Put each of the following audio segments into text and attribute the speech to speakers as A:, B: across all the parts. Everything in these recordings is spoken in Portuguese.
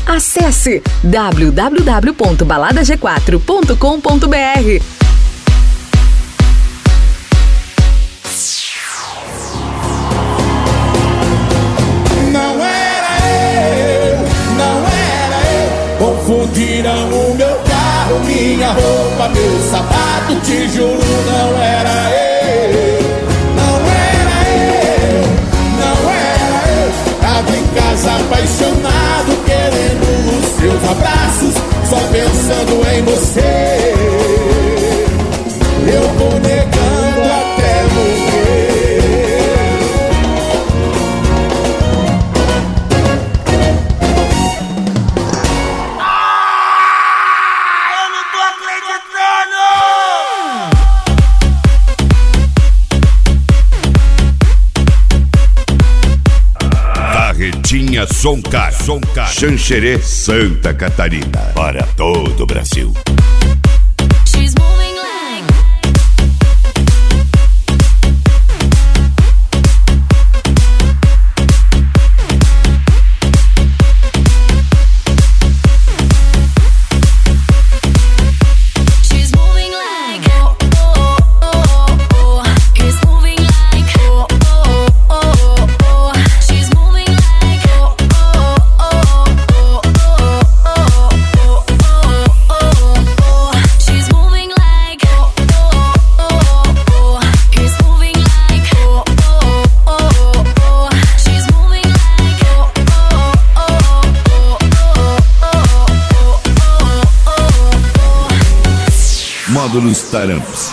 A: Acesse www.baladag4.com.br.
B: Confundiram o meu carro, minha roupa, meu sapato. Te juro, não era eu. Não era eu, não era eu. Tava em casa apaixonado, querendo os seus abraços, só pensando em você. Eu vou negando até morrer.
C: Carretinha Soncar, Xanxerê, Santa Catarina, para todo o Brasil. Módulos Taramps.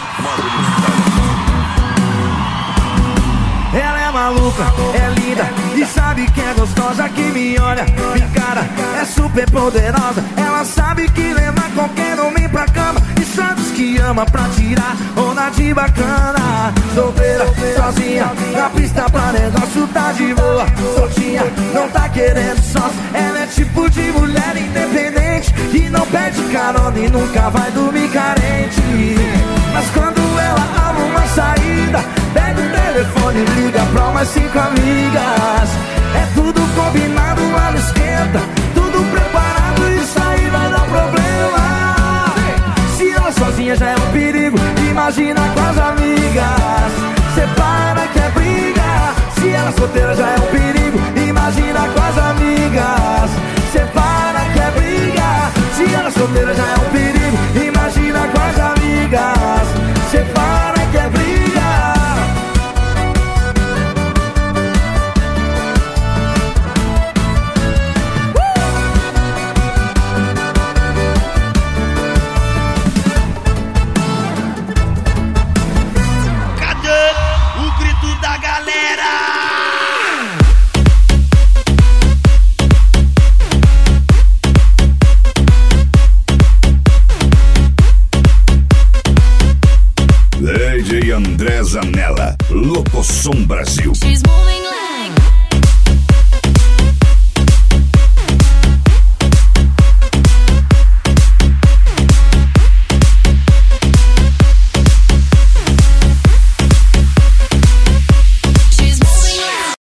D: Ela é maluca, é linda e sabe que é gostosa, que me olha, me encara, é super poderosa. Ela sabe que leva qualquer homem pra cama e sabe que ama pra tirar onda de bacana. Solteira, sozinha, na pista pra negócio tá de boa. Soltinha, não tá querendo sócio. Ela é tipo de mulher independente que não pede carona e nunca vai dormir carente. Mas quando ela arruma uma saída, pega o telefone e liga pra umas 5 amigas. É tudo combinado lá no esquenta, tudo preparado, isso aí vai dar problema. Se ela sozinha já é um perigo, imagina com as amigas. Separa que é briga. Se ela solteira já é um perigo, imagina com as amigas. Separa que é briga. Se ela solteira já é um perigo, imagina com as amigas. Separa que é briga.
C: André Zanella, Locosom Brasil.
E: She's moving